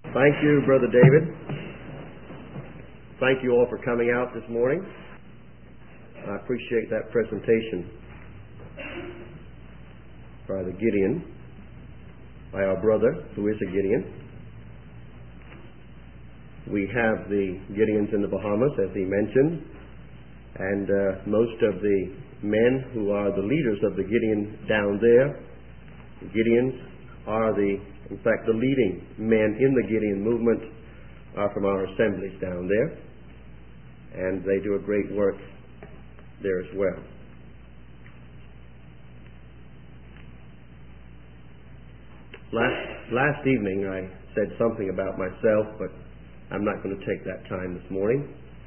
Thank you, Brother David. Thank you all for coming out this morning. I appreciate that presentation by the Gideon, by our brother who is a Gideon. We have the Gideons in the Bahamas, as he mentioned, and most of the men who are the leaders of the Gideon down there, the Gideons are in fact, the leading men in the Gideon movement are from our assemblies down there, and they do a great work there as well. Last evening I said something about myself, but I'm not going to take that time this morning.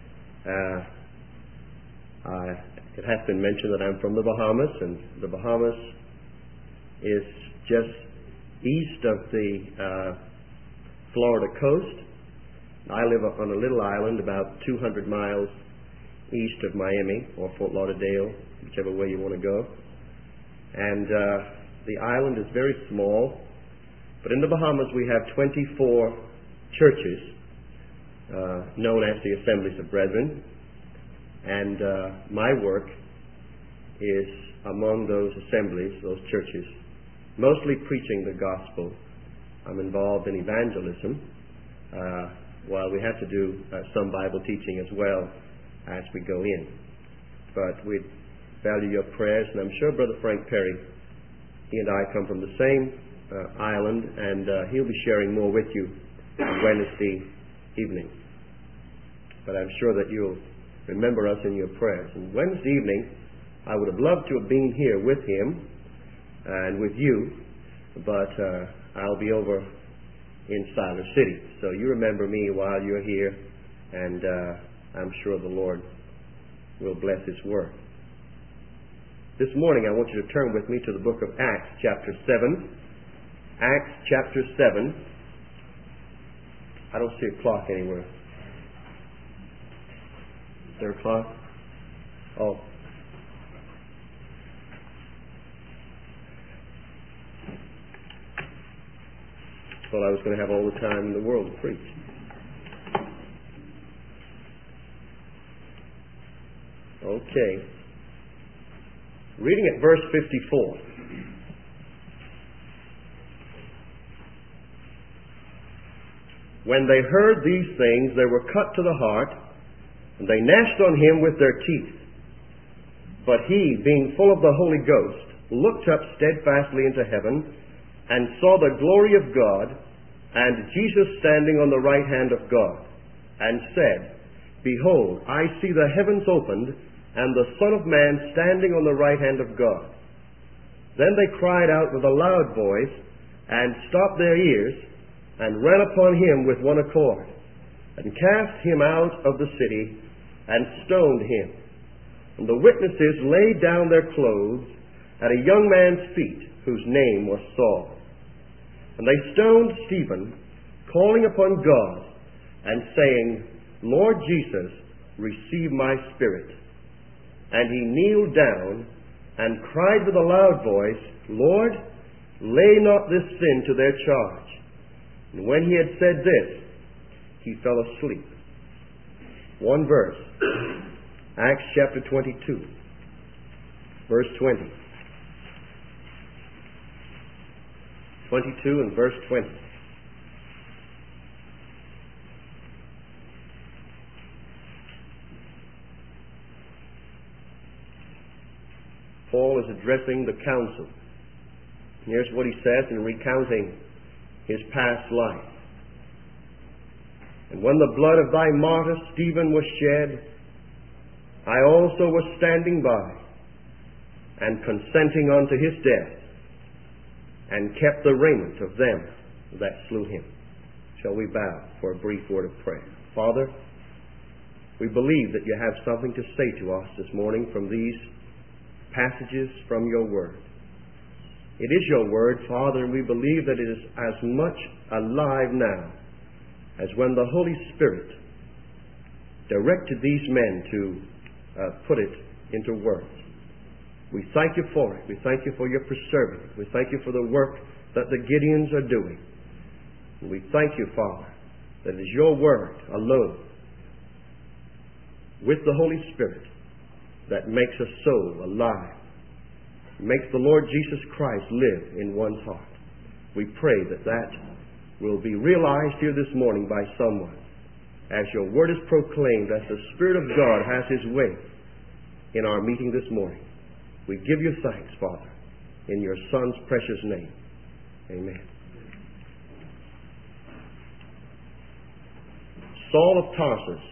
It has been mentioned that I'm from the Bahamas, and the Bahamas is just east of the Florida coast. I live up on a little island about 200 miles east of Miami, or Fort Lauderdale, whichever way you want to go. And the island is very small, but in the Bahamas we have 24 churches known as the Assemblies of Brethren, and my work is among those assemblies, those churches, mostly preaching the gospel. I'm involved in evangelism, while we have to do some Bible teaching as well as we go in. But we value your prayers, and I'm sure Brother Frank Perry, he and I come from the same island, and he'll be sharing more with you on Wednesday evening. But I'm sure that you'll remember us in your prayers. And Wednesday evening, I would have loved to have been here with him and with you, but I'll be over in Siler City. So you remember me while you're here, and I'm sure the Lord will bless His word. This morning I want you to turn with me to the book of Acts chapter 7. Acts chapter 7. I don't see a clock anywhere. Is there a clock? Oh. Thought I was going to have all the time in the world to preach. Okay. Reading at verse 54. When they heard these things, they were cut to the heart, and they gnashed on him with their teeth. But he, being full of the Holy Ghost, looked up steadfastly into heaven, and saw the glory of God, and Jesus standing on the right hand of God, and said, Behold, I see the heavens opened, and the Son of Man standing on the right hand of God. Then they cried out with a loud voice, and stopped their ears, and ran upon him with one accord, and cast him out of the city, and stoned him. And the witnesses laid down their clothes at a young man's feet, whose name was Saul. And they stoned Stephen, calling upon God, and saying, Lord Jesus, receive my spirit. And he kneeled down, and cried with a loud voice, Lord, lay not this sin to their charge. And when he had said this, he fell asleep. One verse, Acts chapter 22, verse 20. 22 and verse 20. Paul is addressing the council. Here's what he says in recounting his past life. And when the blood of thy martyr Stephen was shed, I also was standing by, and consenting unto his death, and kept the raiment of them that slew him. Shall we bow for a brief word of prayer? Father, we believe that you have something to say to us this morning from these passages from your word. It is your word, Father, and we believe that it is as much alive now as when the Holy Spirit directed these men to put it into words. We thank you for it. We thank you for your preserving it. We thank you for the work that the Gideons are doing. And we thank you, Father, that it is your word alone, with the Holy Spirit, that makes a soul alive, makes the Lord Jesus Christ live in one's heart. We pray that that will be realized here this morning by someone, as your word is proclaimed, as the Spirit of God has His way in our meeting this morning. We give you thanks, Father, in your Son's precious name. Amen. Saul of Tarsus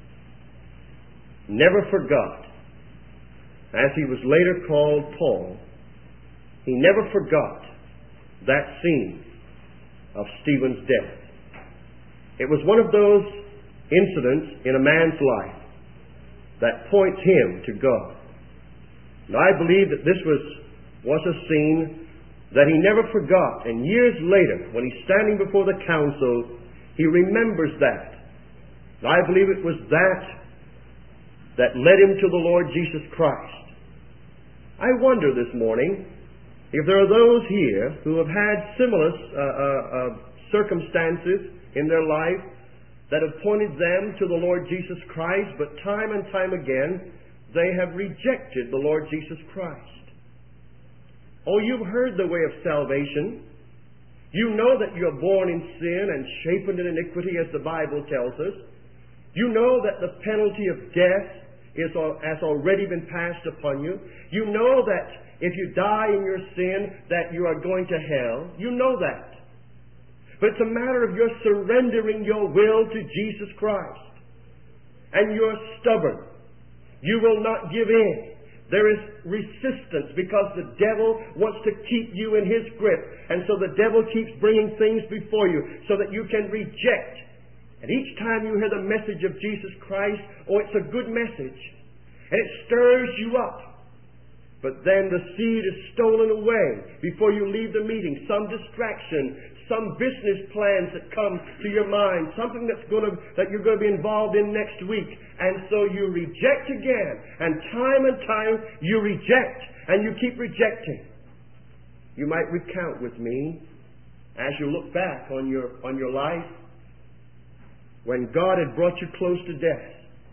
never forgot, as he was later called Paul, he never forgot that scene of Stephen's death. It was one of those incidents in a man's life that points him to God. And I believe that this was a scene that he never forgot. And years later, when he's standing before the council, he remembers that. And I believe it was that led him to the Lord Jesus Christ. I wonder this morning if there are those here who have had similar circumstances in their life that have pointed them to the Lord Jesus Christ, but time and time again they have rejected the Lord Jesus Christ. Oh, you've heard the way of salvation. You know that you're born in sin and shapen in iniquity, as the Bible tells us. You know that the penalty of death has already been passed upon you. You know that if you die in your sin, that you are going to hell. You know that. But it's a matter of your surrendering your will to Jesus Christ. And you're stubborn. You will not give in. There is resistance because the devil wants to keep you in his grip. And so the devil keeps bringing things before you so that you can reject. And each time you hear the message of Jesus Christ, oh, it's a good message. And it stirs you up. But then the seed is stolen away before you leave the meeting. Some distraction, some business plans that come to your mind, something that you're going to be involved in next week. And so you reject again. And time you reject. And you keep rejecting. You might recount with me, as you look back on your life, when God had brought you close to death.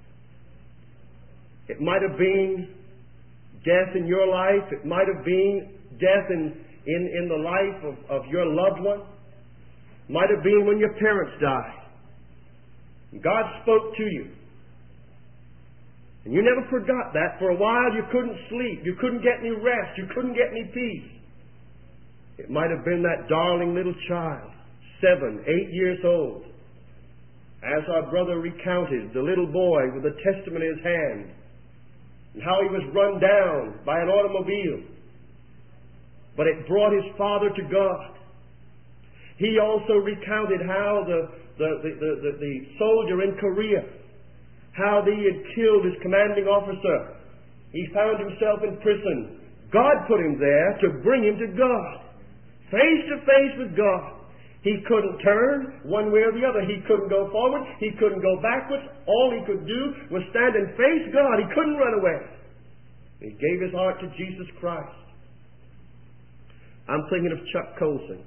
It might have been death in your life. It might have been death in the life of your loved one. It might have been when your parents died. God spoke to you. And you never forgot that. For a while you couldn't sleep. You couldn't get any rest. You couldn't get any peace. It might have been that darling little child, 7, 8 years old. As our brother recounted, the little boy with the Testament in his hand, and how he was run down by an automobile. But it brought his father to God. He also recounted how the soldier in Korea, how he had killed his commanding officer. He found himself in prison. God put him there to bring him to God. Face to face with God. He couldn't turn one way or the other. He couldn't go forward. He couldn't go backwards. All he could do was stand and face God. He couldn't run away. He gave his heart to Jesus Christ. I'm thinking of Chuck Colson,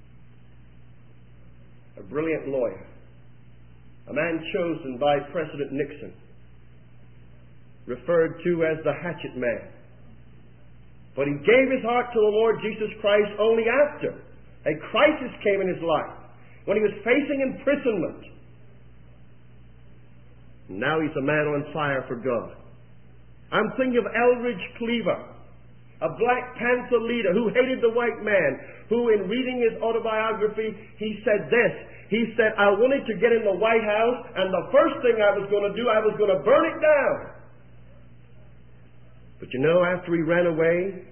a brilliant lawyer, a man chosen by President Nixon, referred to as the hatchet man. But he gave his heart to the Lord Jesus Christ only after a crisis came in his life, when he was facing imprisonment. Now he's a man on fire for God. I'm thinking of Eldridge Cleaver, a Black Panther leader who hated the white man, who in reading his autobiography, he said this. He said, I wanted to get in the White House, and the first thing I was going to do, I was going to burn it down. But you know, after he ran away,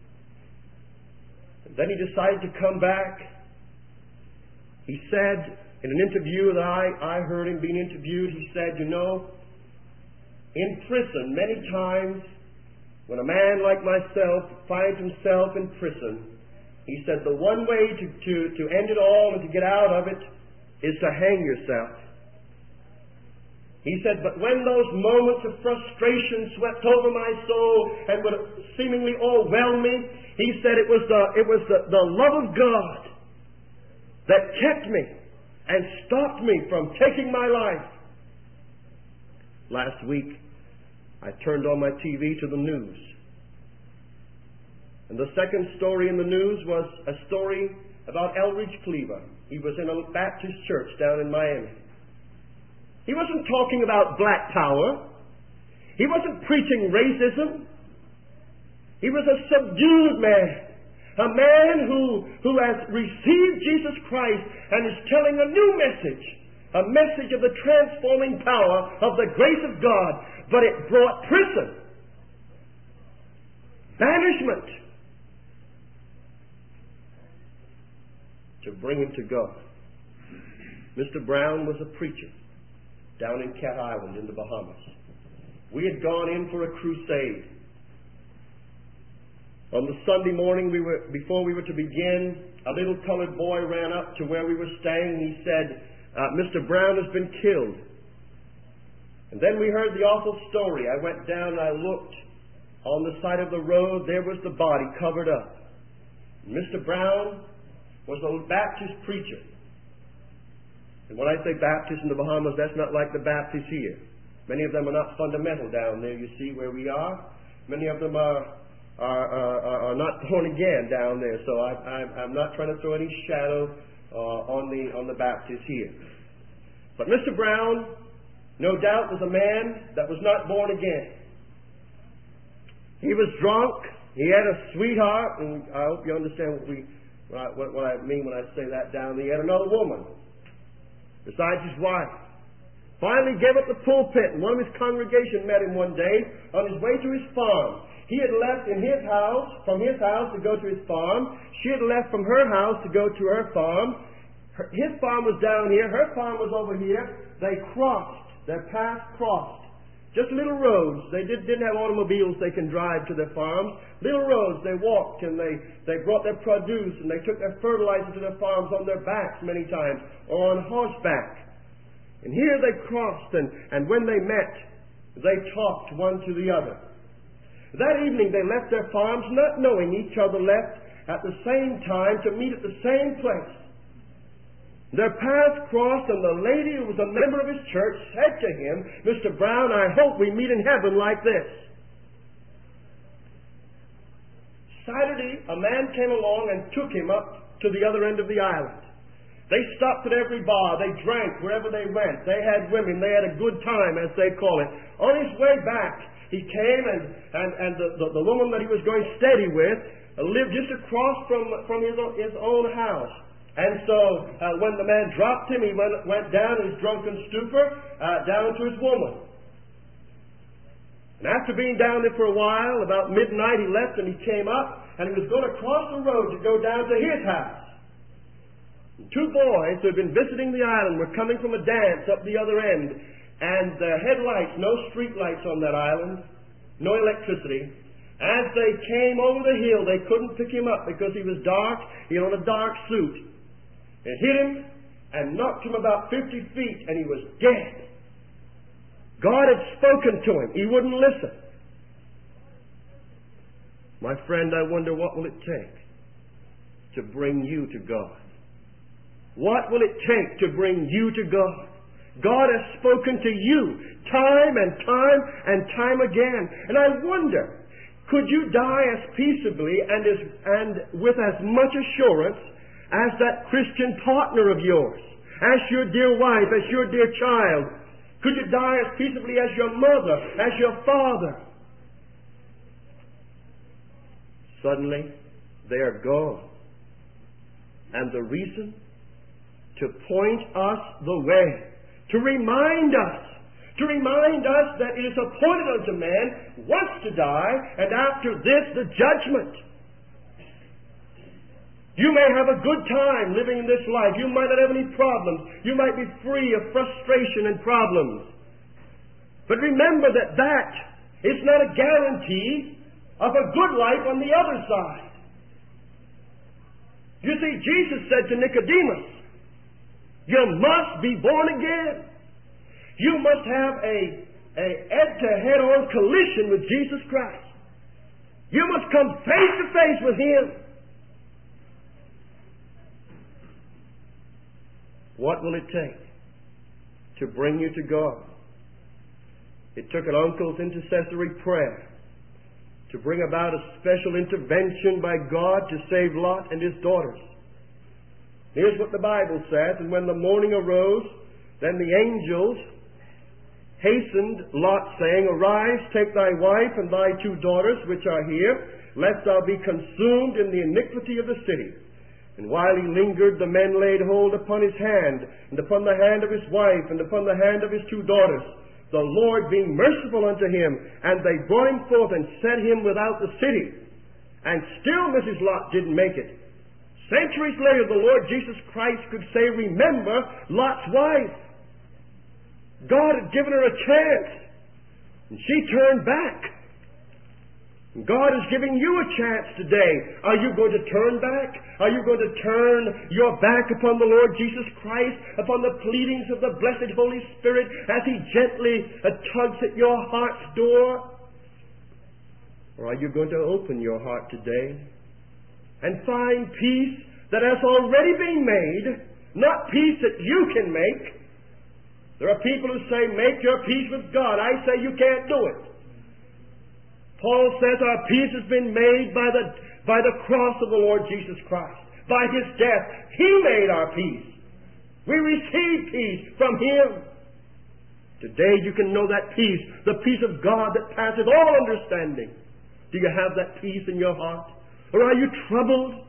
then he decided to come back. He said, in an interview that I heard him being interviewed, he said, you know, in prison, many times, when a man like myself finds himself in prison, he said, the one way to end it all and to get out of it is to hang yourself. He said, but when those moments of frustration swept over my soul and would seemingly overwhelm me, he said it was the love of God that kept me and stopped me from taking my life. Last week, I turned on my TV to the news. And the second story in the news was a story about Elridge Cleaver. He was in a Baptist church down in Miami. He wasn't talking about black power. He wasn't preaching racism. He was a subdued man. A man who has received Jesus Christ and is telling a new message. A message of the transforming power of the grace of God. But it brought prison. Banishment. To bring him to God. Mr. Brown was a preacher down in Cat Island in the Bahamas. We had gone in for a crusade. On the Sunday morning, before we were to begin, a little colored boy ran up to where we were staying and he said, Mr. Brown has been killed. And then we heard the awful story. I went down and I looked. On the side of the road, there was the body covered up. Mr. Brown was a Baptist preacher. And when I say Baptist in the Bahamas, that's not like the Baptists here. Many of them are not fundamental down there, you see, where we are. Many of them are not born again down there. So I'm not trying to throw any shadow on the Baptists here. But Mr. Brown, no doubt, was a man that was not born again. He was drunk. He had a sweetheart, and I hope you understand what I mean when I say that down there. He had another woman besides his wife. Finally gave up the pulpit, and one of his congregation met him one day on his way to his farm. He had left from his house to go to his farm. She had left from her house to go to her farm. His farm was down here. Her farm was over here. They crossed. Their paths crossed. Just little roads. They didn't have automobiles they can drive to their farms. Little roads. They walked and they brought their produce and they took their fertilizer to their farms on their backs many times or on horseback. And here they crossed, and when they met, they talked one to the other. That evening they left their farms, not knowing each other, left at the same time to meet at the same place. Their paths crossed, and the lady who was a member of his church said to him, Mr. Brown, I hope we meet in heaven like this. Saturday, a man came along and took him up to the other end of the island. They stopped at every bar. They drank wherever they went. They had women. They had a good time, as they call it. On his way back, he came and the woman that he was going steady with lived just across from his own house. And so when the man dropped him, he went down in his drunken stupor down to his woman. And after being down there for a while, about midnight, he left and he came up and he was going to cross the road to go down to his house. Two boys who had been visiting the island were coming from a dance up the other end, and their headlights, no street lights on that island, no electricity. As they came over the hill, they couldn't pick him up because he was dark. He had on a dark suit. It hit him and knocked him about 50 feet, and he was dead. God had spoken to him. He wouldn't listen. My friend, I wonder what will it take to bring you to God? What will it take to bring you to God? God has spoken to you time and time and time again. And I wonder, could you die as peaceably and with as much assurance as that Christian partner of yours, as your dear wife, as your dear child? Could you die as peaceably as your mother, as your father? Suddenly, they are gone. And the reason? To point us the way, to remind us that it is appointed unto man once to die, and after this the judgment. You may have a good time living in this life. You might not have any problems. You might be free of frustration and problems. But remember that is not a guarantee of a good life on the other side. You see, Jesus said to Nicodemus, you must be born again. You must have a head-to-head on collision with Jesus Christ. You must come face to face with Him. What will it take to bring you to God? It took an uncle's intercessory prayer to bring about a special intervention by God to save Lot and his daughters. Here's what the Bible says, and when the morning arose, then the angels hastened Lot, saying, Arise, take thy wife and thy 2 daughters, which are here, lest thou be consumed in the iniquity of the city. And while he lingered, the men laid hold upon his hand, and upon the hand of his wife, and upon the hand of his 2 daughters, the Lord being merciful unto him, and they brought him forth and set him without the city. And still Mrs. Lot didn't make it. Centuries later, the Lord Jesus Christ could say, Remember Lot's wife. God had given her a chance, and she turned back. God is giving you a chance today. Are you going to turn back? Are you going to turn your back upon the Lord Jesus Christ, upon the pleadings of the blessed Holy Spirit as He gently tugs at your heart's door? Or are you going to open your heart today and find peace that has already been made, not peace that you can make? There are people who say, make your peace with God. I say you can't do it. Paul says our peace has been made by the cross of the Lord Jesus Christ. By His death, He made our peace. We receive peace from Him. Today you can know that peace, the peace of God that passeth all understanding. Do you have that peace in your heart? Or are you troubled?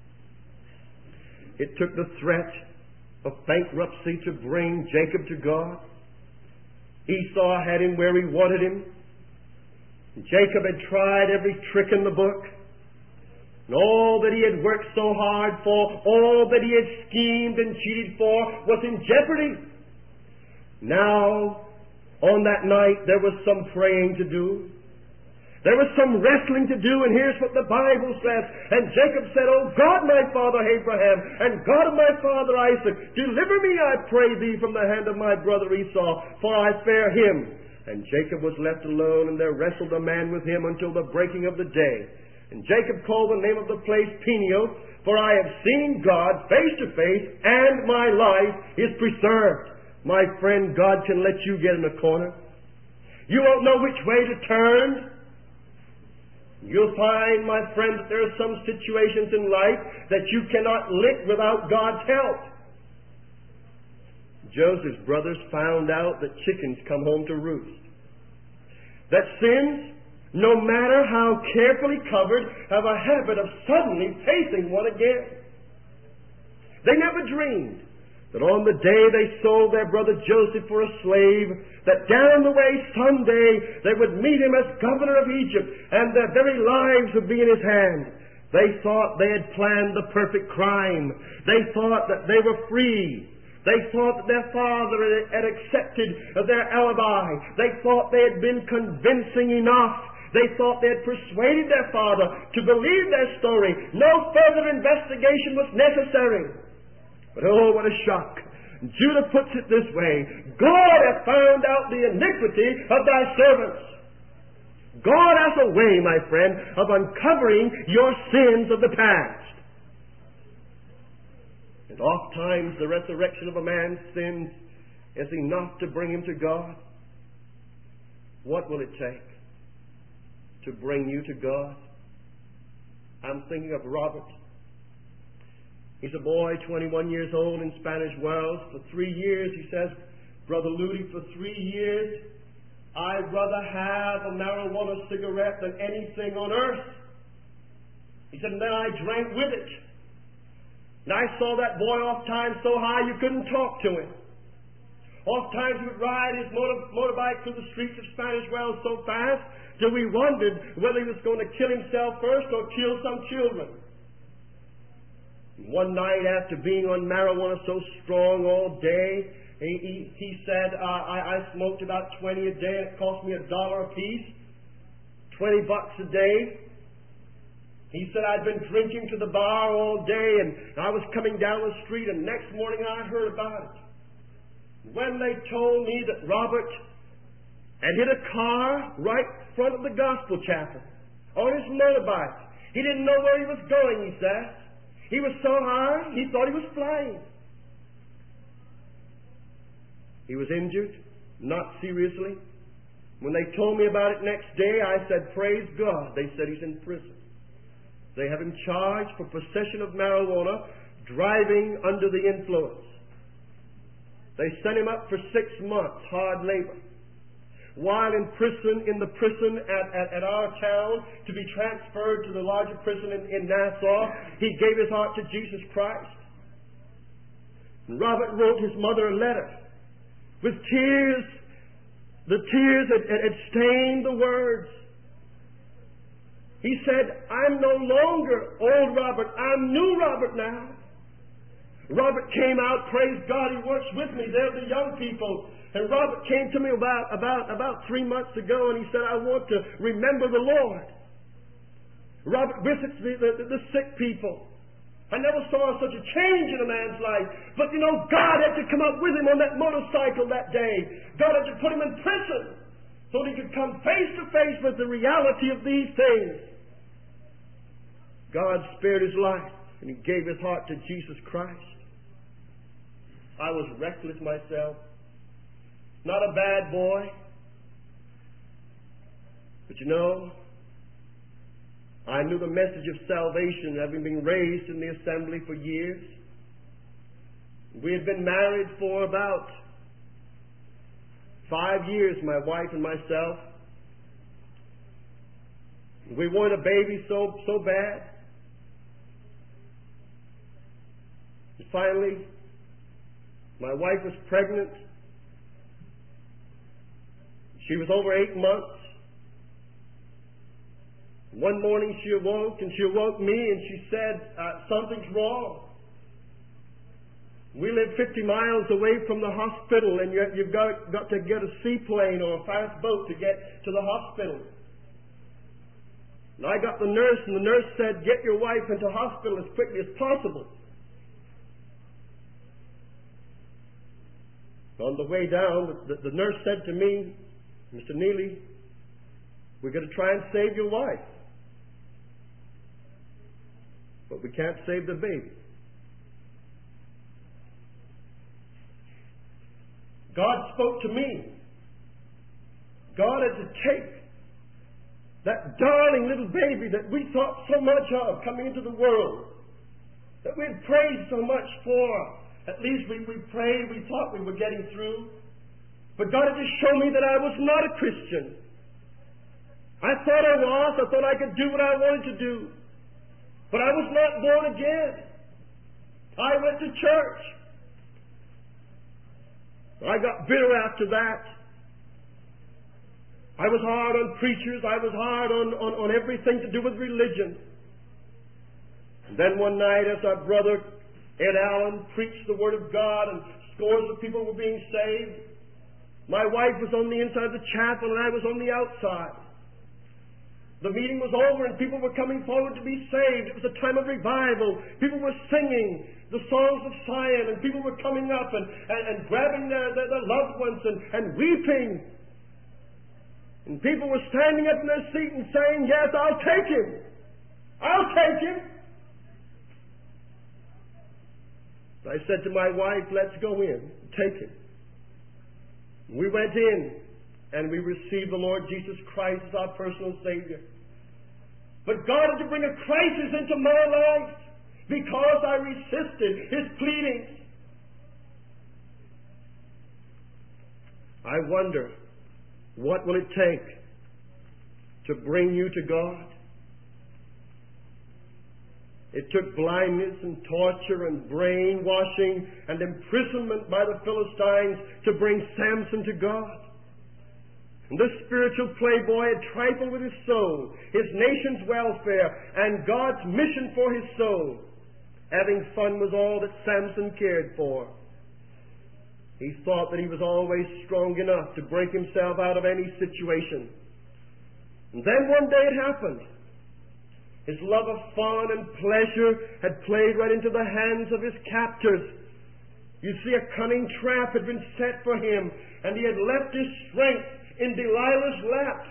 It took the threat of bankruptcy to bring Jacob to God. Esau had him where he wanted him. Jacob had tried every trick in the book. And all that he had worked so hard for, all that he had schemed and cheated for, was in jeopardy. Now, on that night, there was some praying to do. There was some wrestling to do, and here's what the Bible says. And Jacob said, O God, my father Abraham, and God of my father Isaac, deliver me, I pray thee, from the hand of my brother Esau, for I fear him. And Jacob was left alone, and there wrestled a man with him until the breaking of the day. And Jacob called the name of the place Peniel, for I have seen God face to face, and my life is preserved. My friend, God can let you get in a corner. You won't know which way to turn. You'll find, my friend, that there are some situations in life that you cannot lick without God's help. Joseph's brothers found out that chickens come home to roost. That sins, no matter how carefully covered, have a habit of suddenly facing one again. They never dreamed that on the day they sold their brother Joseph for a slave, that down the way someday they would meet him as governor of Egypt, and their very lives would be in his hand. They thought they had planned the perfect crime. They thought that they were free. They thought that their father had accepted their alibi. They thought they had been convincing enough. They thought they had persuaded their father to believe their story. No further investigation was necessary. But oh, what a shock. Judah puts it this way: God hath found out the iniquity of thy servants. God has a way, my friend, of uncovering your sins of the past. And oft times the resurrection of a man's sins is enough to bring him to God. What will it take to bring you to God? I'm thinking of Robert. He's a boy, 21 years old, in Spanish Wells. For 3 years, he says, Brother Ludy, for 3 years, I'd rather have a marijuana cigarette than anything on earth. He said, and then I drank with it. And I saw that boy oft times so high you couldn't talk to him. Oft times he would ride his motorbike through the streets of Spanish Wells so fast till we wondered whether he was going to kill himself first or kill some children. And one night, after being on marijuana so strong all day, he said, I smoked about 20 a day, and it cost me $1 a piece, $20 a day. He said, I'd been drinking to the bar all day, and I was coming down the street, and next morning I heard about it. When they told me that Robert had hit a car right in front of the gospel chapel on his motorbike. He didn't know where he was going, he said. He was so high, he thought he was flying. He was injured, not seriously. When they told me about it next day, I said, praise God. They said he's in prison. They have him charged for possession of marijuana, driving under the influence. They sent him up for 6 months, hard labor. While in the prison at our town, to be transferred to the larger prison in Nassau, he gave his heart to Jesus Christ. And Robert wrote his mother a letter with tears. The tears had stained the words. He said, I'm no longer old Robert, I'm new Robert now. Robert came out, praise God, he works with me. They're the young people. And Robert came to me about 3 months ago, and he said, I want to remember the Lord. Robert visits the sick people. I never saw such a change in a man's life. But you know, God had to come up with him on that motorcycle that day. God had to put him in prison so that he could come face to face with the reality of these things. God spared his life, and he gave his heart to Jesus Christ. I was reckless myself. Not a bad boy. But you know, I knew the message of salvation, having been raised in the assembly for years. We had been married for about 5 years, my wife and myself. We wanted a baby so bad. And finally, my wife was pregnant. She was over 8 months. One morning she awoke, and she awoke me, and she said, something's wrong. We live 50 miles away from the hospital, and you've got to get a seaplane or a fast boat to get to the hospital. And I got the nurse, and the nurse said, get your wife into hospital as quickly as possible. On the way down, the nurse said to me, Mr. Neely, we're going to try and save your wife. But we can't save the baby. God spoke to me. God had to take that darling little baby that we thought so much of coming into the world, that we had prayed so much for. At least we prayed, we thought we were getting through. But God had to show me that I was not a Christian. I thought I was. I thought I could do what I wanted to do. But I was not born again. I went to church. I got bitter after that. I was hard on preachers. I was hard on everything to do with religion. And then one night, as our brother Ed Allen preached the Word of God and scores of people were being saved, my wife was on the inside of the chapel and I was on the outside. The meeting was over and people were coming forward to be saved. It was a time of revival. People were singing the songs of Zion, and people were coming up and grabbing their loved ones and weeping. And people were standing up in their seat and saying, yes, I'll take him. I'll take him. I said to my wife, let's go in, take him. We went in, and we received the Lord Jesus Christ as our personal Savior. But God had to bring a crisis into my life because I resisted His pleadings. I wonder, what will it take to bring you to God? It took blindness and torture and brainwashing and imprisonment by the Philistines to bring Samson to God. And this spiritual playboy had trifled with his soul, his nation's welfare, and God's mission for his soul. Having fun was all that Samson cared for. He thought that he was always strong enough to break himself out of any situation. And then one day it happened. His love of fun and pleasure had played right into the hands of his captors. You see, a cunning trap had been set for him, and he had left his strength in Delilah's lap.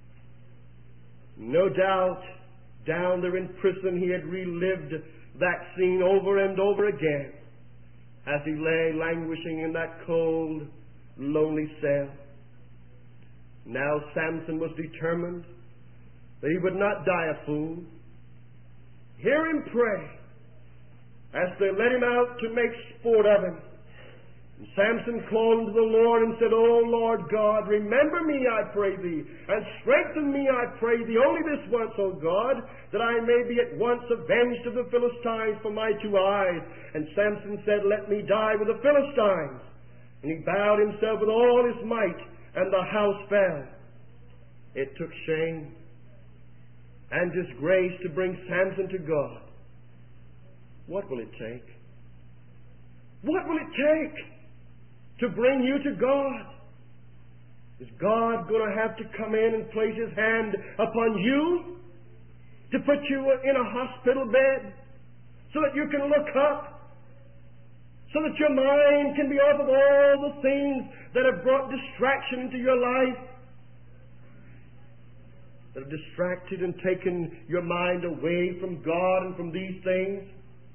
No doubt, down there in prison, he had relived that scene over and over again as he lay languishing in that cold, lonely cell. Now Samson was determined that he would not die a fool. Hear him pray as they let him out to make sport of him. And Samson called unto the Lord and said, O Lord God, remember me, I pray thee, and strengthen me, I pray thee, only this once, O God, that I may be at once avenged of the Philistines for my 2 eyes. And Samson said, Let me die with the Philistines. And he bowed himself with all his might, and the house fell. It took shame and disgrace to bring Samson to God. What will it take? What will it take to bring you to God? Is God going to have to come in and place His hand upon you to put you in a hospital bed so that you can look up, so that your mind can be off of all the things that have brought distraction into your life, that have distracted and taken your mind away from God and from these things?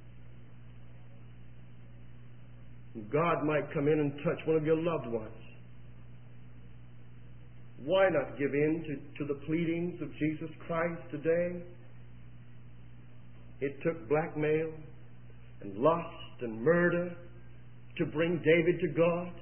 God might come in and touch one of your loved ones. Why not give in to the pleadings of Jesus Christ today? It took blackmail and lust and murder to bring David to God.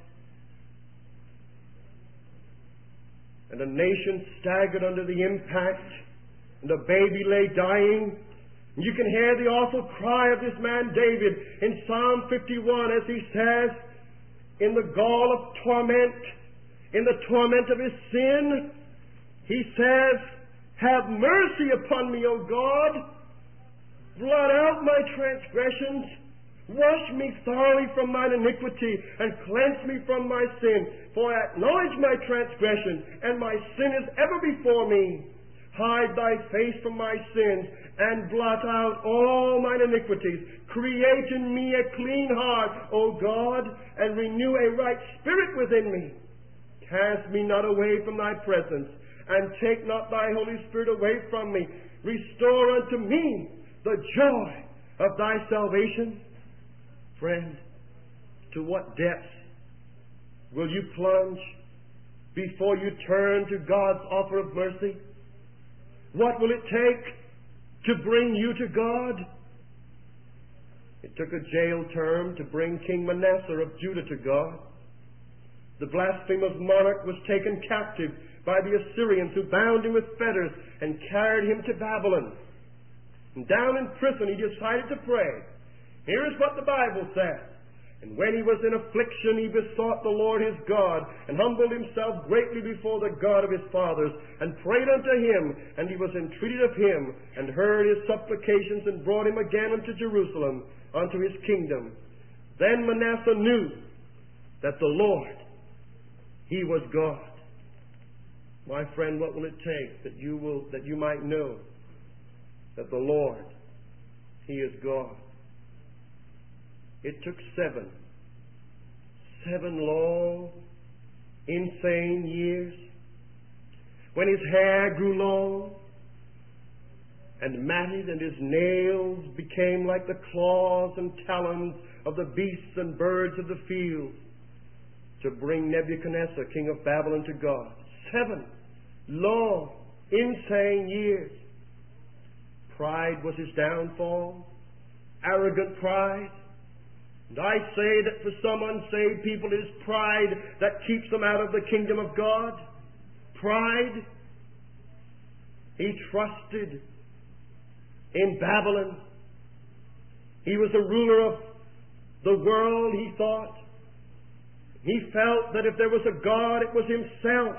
And a nation staggered under the impact, and a baby lay dying. You can hear the awful cry of this man David in Psalm 51 as he says, in the gall of torment, in the torment of his sin, he says, Have mercy upon me, O God. Blot out my transgressions. Wash me thoroughly from mine iniquity, and cleanse me from my sin. For I acknowledge my transgression, and my sin is ever before me. Hide thy face from my sins, and blot out all mine iniquities. Create in me a clean heart, O God, and renew a right spirit within me. Cast me not away from thy presence, and take not thy Holy Spirit away from me. Restore unto me the joy of thy salvation. Friend, to what depths will you plunge before you turn to God's offer of mercy? What will it take to bring you to God? It took a jail term to bring King Manasseh of Judah to God. The blasphemous monarch was taken captive by the Assyrians, who bound him with fetters and carried him to Babylon. And down in prison he decided to pray. Here is what the Bible says. And when he was in affliction, he besought the Lord his God, and humbled himself greatly before the God of his fathers, and prayed unto him, and he was entreated of him, and heard his supplications, and brought him again unto Jerusalem, unto his kingdom. Then Manasseh knew that the Lord, He was God. My friend, what will it take that you might know that the Lord, He is God? It took 7 long, insane years, when his hair grew long and matted, and his nails became like the claws and talons of the beasts and birds of the field, to bring Nebuchadnezzar, king of Babylon, to God. 7 long, insane years. Pride was his downfall, arrogant pride. And I say that for some unsaved people it is pride that keeps them out of the kingdom of God. Pride. He trusted in Babylon. He was a ruler of the world, he thought. He felt that if there was a God, it was himself.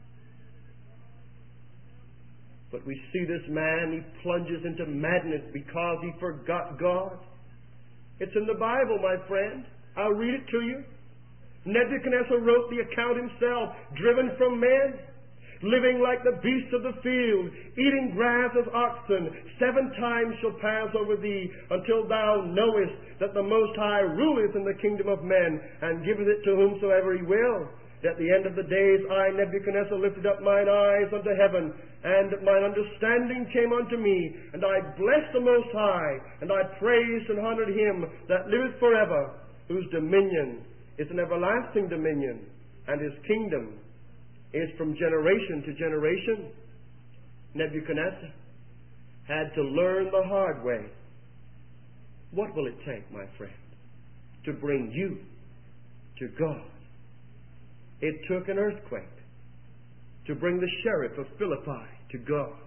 But we see this man, he plunges into madness because he forgot God. It's in the Bible, my friend. I'll read it to you. Nebuchadnezzar wrote the account himself, driven from men, living like the beasts of the field, eating grass as oxen. 7 times shall pass over thee, until thou knowest that the Most High ruleth in the kingdom of men, and giveth it to whomsoever he will. At the end of the days, I, Nebuchadnezzar, lifted up mine eyes unto heaven, and mine understanding came unto me, and I blessed the Most High, and I praised and honored him that liveth forever, whose dominion is an everlasting dominion, and His kingdom is from generation to generation. Nebuchadnezzar had to learn the hard way. What will it take, my friend, to bring you to God? It took an earthquake to bring the sheriff of Philippi to God.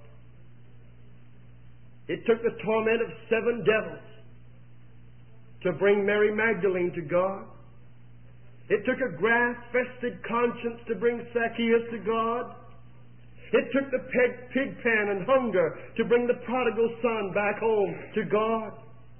It took the torment of 7 devils to bring Mary Magdalene to God. It took a grass-fested conscience to bring Zacchaeus to God. It took the pig pen and hunger to bring the prodigal son back home to God.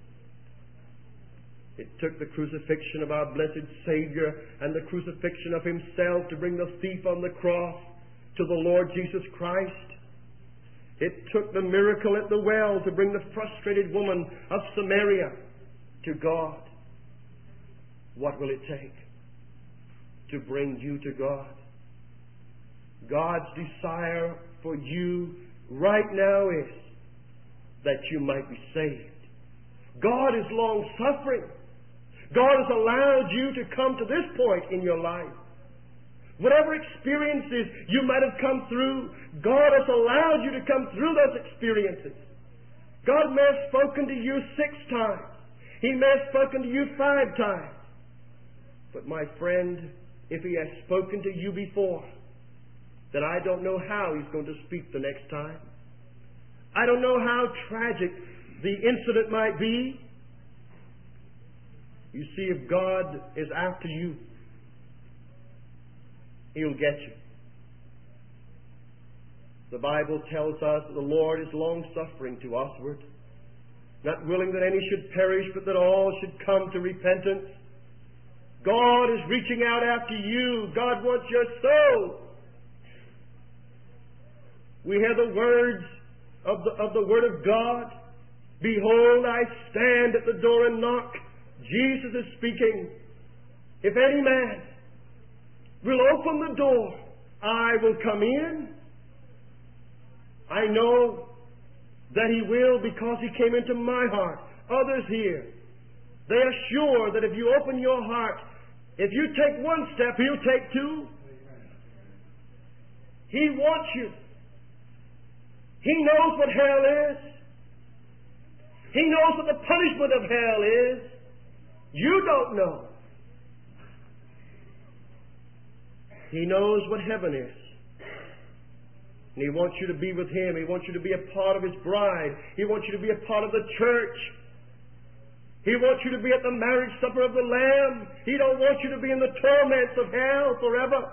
It took the crucifixion of our blessed Savior and the crucifixion of Himself to bring the thief on the cross to the Lord Jesus Christ. It took the miracle at the well to bring the frustrated woman of Samaria to God. What will it take to bring you to God? God's desire for you right now is that you might be saved. God is long-suffering. God has allowed you to come to this point in your life. Whatever experiences you might have come through, God has allowed you to come through those experiences. God may have spoken to you 6 times. He may have spoken to you 5 times. But my friend, if He has spoken to you before, then I don't know how He's going to speak the next time. I don't know how tragic the incident might be. You see, if God is after you, He'll get you. The Bible tells us that the Lord is long-suffering to usward, not willing that any should perish, but that all should come to repentance. God is reaching out after you. God wants your soul. We hear the words of the Word of God. Behold, I stand at the door and knock. Jesus is speaking. If any man will open the door, I will come in. I know that He will, because He came into my heart. Others here, they are sure that if you open your heart, if you take 1 step, He'll take 2. He wants you. He knows what hell is. He knows what the punishment of hell is. You don't know. He knows what heaven is. And He wants you to be with Him. He wants you to be a part of His bride. He wants you to be a part of the church. He wants you to be at the marriage supper of the Lamb. He don't want you to be in the torments of hell forever.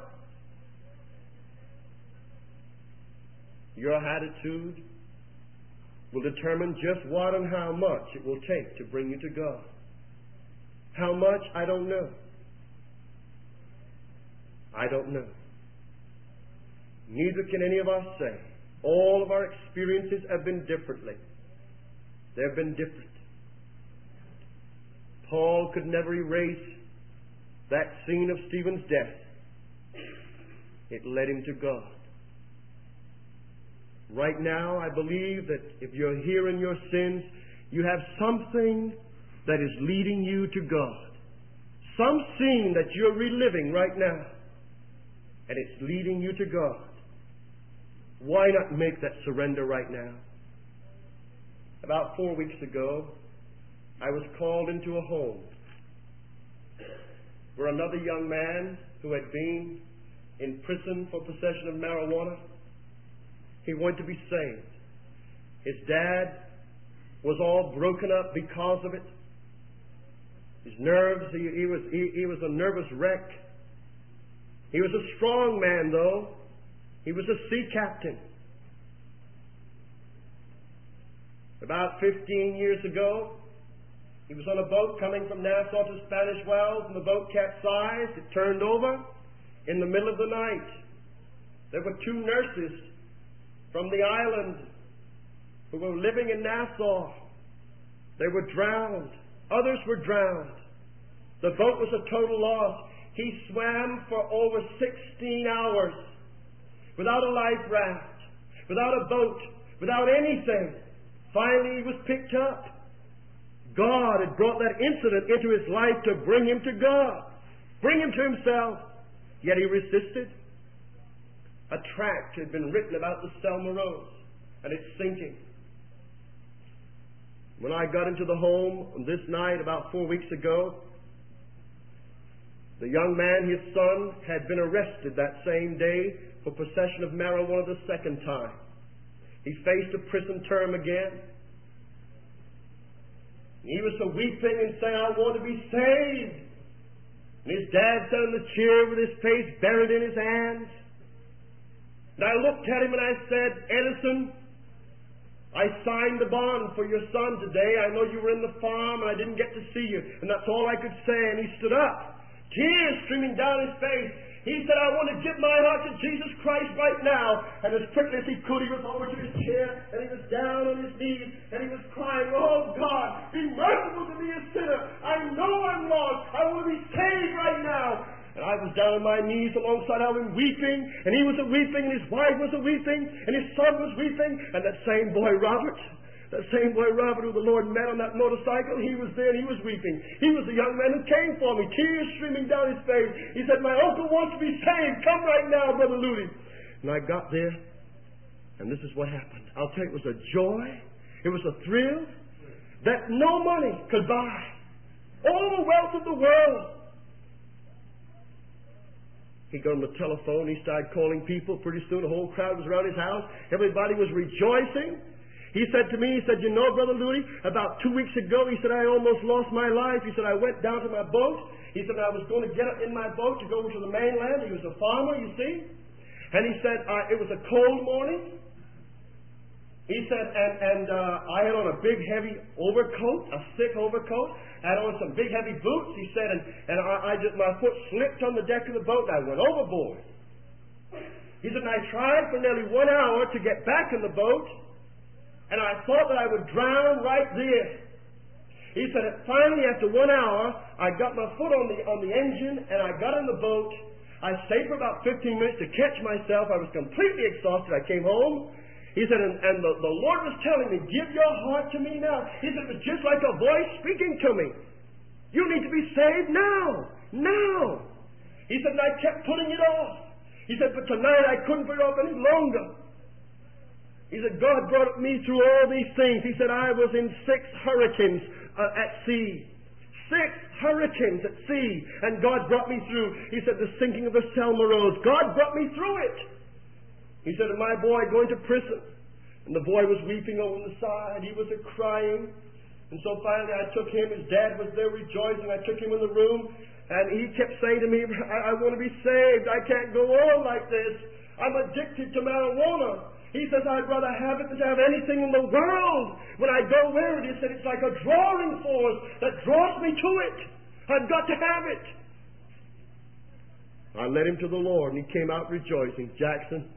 Your attitude will determine just what and how much it will take to bring you to God. How much, I don't know. I don't know. Neither can any of us say. All of our experiences have been differently. They've been different. Paul could never erase that scene of Stephen's death. It led him to God. Right now, I believe that if you're here in your sins, you have something that is leading you to God. Some scene that you're reliving right now, and it's leading you to God. Why not make that surrender right now? About 4 weeks ago, I was called into a home where another young man who had been in prison for possession of marijuana, he wanted to be saved. His dad was all broken up because of it. His nerves, he was a nervous wreck. He was a strong man, though. He was a sea captain. About 15 years ago, he was on a boat coming from Nassau to Spanish Wells, and the boat capsized. It turned over in the middle of the night. There were 2 nurses from the island who were living in Nassau. They were drowned. Others were drowned. The boat was a total loss. He swam for over 16 hours without a life raft, without a boat, without anything. Finally, he was picked up. God had brought that incident into his life to bring him to God, bring him to Himself. Yet he resisted. A tract had been written about the Selma Rose and its sinking. When I got into the home this night about 4 weeks ago, the young man, his son, had been arrested that same day for possession of marijuana the second time. He faced a prison term again. He was so weeping and saying, I want to be saved. And his dad sat in the chair with his face buried in his hands. And I looked at him and I said, Edison, I signed the bond for your son today. I know you were in the farm and I didn't get to see you. And that's all I could say. And he stood up, tears streaming down his face. He said, I want to give my heart to Jesus Christ right now. And as quickly as he could, he was over to his chair and he was down on his knees and he was crying, oh God, be merciful to me, a sinner. I know I'm lost. I want to be saved right now. And I was down on my knees alongside of him weeping, and he was a-weeping, and his wife was a-weeping, and his son was weeping, and that same boy Robert who the Lord met on that motorcycle, he was there and he was weeping. He was the young man who came for me, tears streaming down his face. He said, my uncle wants to be saved. Come right now, Brother Luty. And I got there, and this is what happened. I'll tell you, it was a joy, it was a thrill that no money could buy. All the wealth of the world. He got on the telephone, he started calling people. Pretty soon the whole crowd was around his house. Everybody was rejoicing. He said to me, he said, you know, Brother Luty, about 2 weeks ago, he said, I almost lost my life. He said, I went down to my boat. He said, I was going to get in my boat to go over to the mainland. He was a farmer, you see. And he said, it was a cold morning. He said, I had on a big heavy overcoat, a thick overcoat. I had on some big heavy boots. He said, and my foot slipped on the deck of the boat and I went overboard. He said, and I tried for nearly 1 hour to get back in the boat, and I thought that I would drown right there. He said, finally, after 1 hour, I got my foot on the engine and I got in the boat. I stayed for about 15 minutes to catch myself. I was completely exhausted. I came home. He said, and the Lord was telling me, give your heart to me now. He said, it was just like a voice speaking to me. You need to be saved now. Now. He said, and I kept putting it off. He said, but tonight I couldn't put it off any longer. He said, God brought me through all these things. He said, I was in 6 hurricanes at sea. 6 hurricanes at sea. And God brought me through. He said, the sinking of the Selma Rose. God brought me through it. He said, and my boy going to prison. And the boy was weeping over the side. He was crying. And so finally I took him. His dad was there rejoicing. I took him in the room. And he kept saying to me, I want to be saved. I can't go on like this. I'm addicted to marijuana. He says, I'd rather have it than to have anything in the world. When I go where it is, it's like a drawing force that draws me to it. I've got to have it. I led him to the Lord, and he came out rejoicing. Jackson,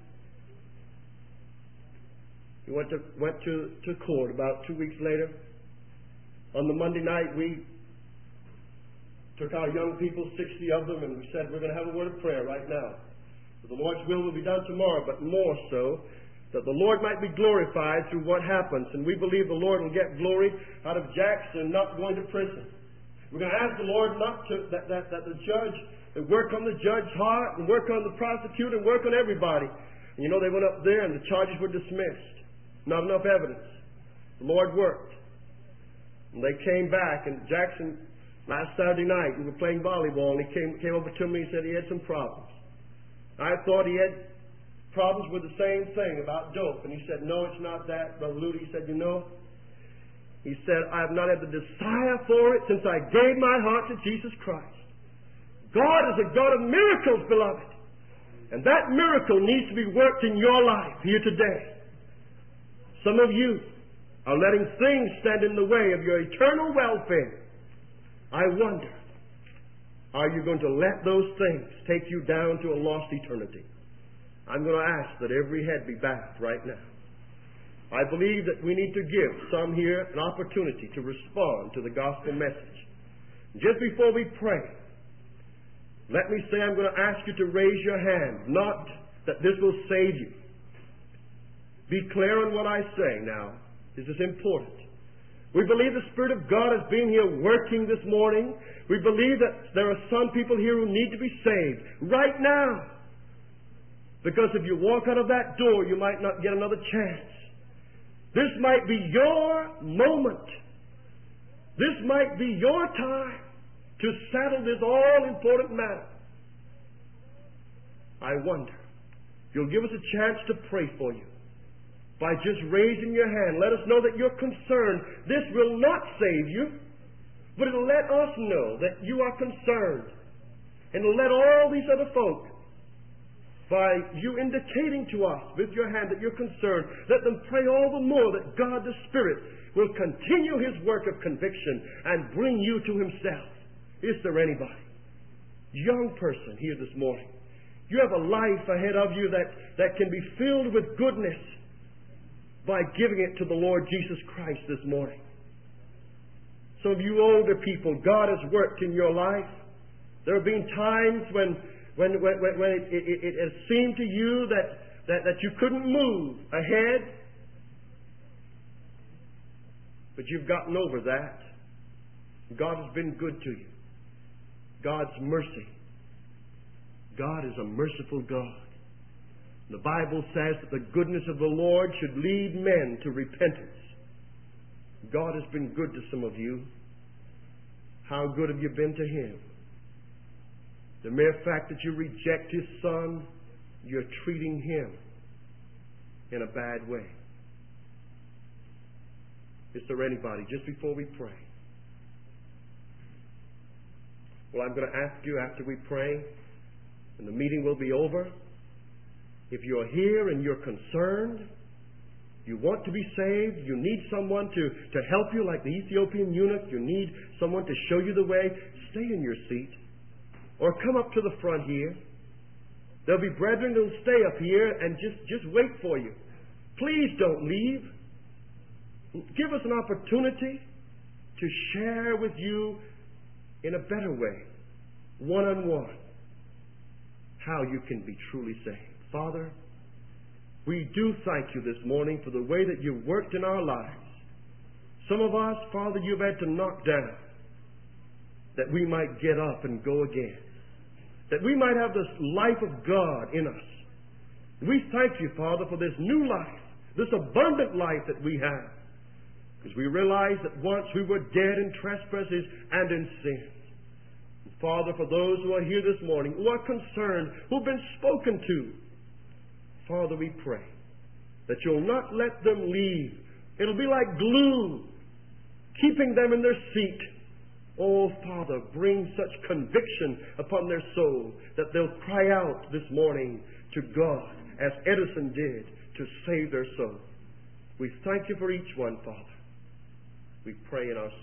he went to court about 2 weeks later. On the Monday night, we took our young people, 60 of them, and we said, we're going to have a word of prayer right now. The Lord's will be done tomorrow, but more so, that the Lord might be glorified through what happens. And we believe the Lord will get glory out of Jackson not going to prison. We're going to ask the Lord not to, that the judge, that work on the judge's heart, and work on the prosecutor, and work on everybody. And you know, they went up there and the charges were dismissed. Not enough evidence. The Lord worked. And they came back, and Jackson, last Saturday night, we were playing volleyball, and he came over to me and said he had some problems. I thought he had problems with the same thing about dope. And he said, no, it's not that, Brother Luty. He said, you know, he said, I have not had the desire for it since I gave my heart to Jesus Christ. God is a God of miracles, beloved. And that miracle needs to be worked in your life here today. Some of you are letting things stand in the way of your eternal welfare. I wonder, are you going to let those things take you down to a lost eternity? I'm going to ask that every head be bowed right now. I believe that we need to give some here an opportunity to respond to the gospel message. Just before we pray, let me say I'm going to ask you to raise your hand, not that this will save you. Be clear on what I say now. This is important. We believe the Spirit of God has been here working this morning. We believe that there are some people here who need to be saved right now. Because if you walk out of that door, you might not get another chance. This might be your moment. This might be your time to settle this all-important matter. I wonder if you'll give us a chance to pray for you by just raising your hand. Let us know that you're concerned. This will not save you, but it'll let us know that you are concerned. And it'll let all these other folk, by you indicating to us with your hand that you're concerned, let them pray all the more that God the Spirit will continue His work of conviction and bring you to Himself. Is there anybody, young person here this morning, you have a life ahead of you that can be filled with goodness by giving it to the Lord Jesus Christ this morning? Some of you older people, God has worked in your life. There have been times when it has seemed to you that you couldn't move ahead, but you've gotten over that. God has been good to you. God's mercy. God is a merciful God. The Bible says that the goodness of the Lord should lead men to repentance. God has been good to some of you. How good have you been to Him? The mere fact that you reject His Son, you're treating Him in a bad way. Is there anybody, just before we pray? Well, I'm going to ask you after we pray, and the meeting will be over, if you're here and you're concerned, you want to be saved, you need someone to help you like the Ethiopian eunuch, you need someone to show you the way, stay in your seat. Or come up to the front here. There'll be brethren who'll stay up here and just wait for you. Please don't leave. Give us an opportunity to share with you in a better way, one-on-one, how you can be truly saved. Father, we do thank you this morning for the way that you've worked in our lives. Some of us, Father, you've had to knock down that we might get up and go again. That we might have this life of God in us. We thank you, Father, for this new life, this abundant life that we have. Because we realize that once we were dead in trespasses and in sins. Father, for those who are here this morning, who are concerned, who've been spoken to, Father, we pray that you'll not let them leave. It'll be like glue, keeping them in their seat. Oh, Father, bring such conviction upon their soul that they'll cry out this morning to God, as Edison did, to save their soul. We thank you for each one, Father. We pray in our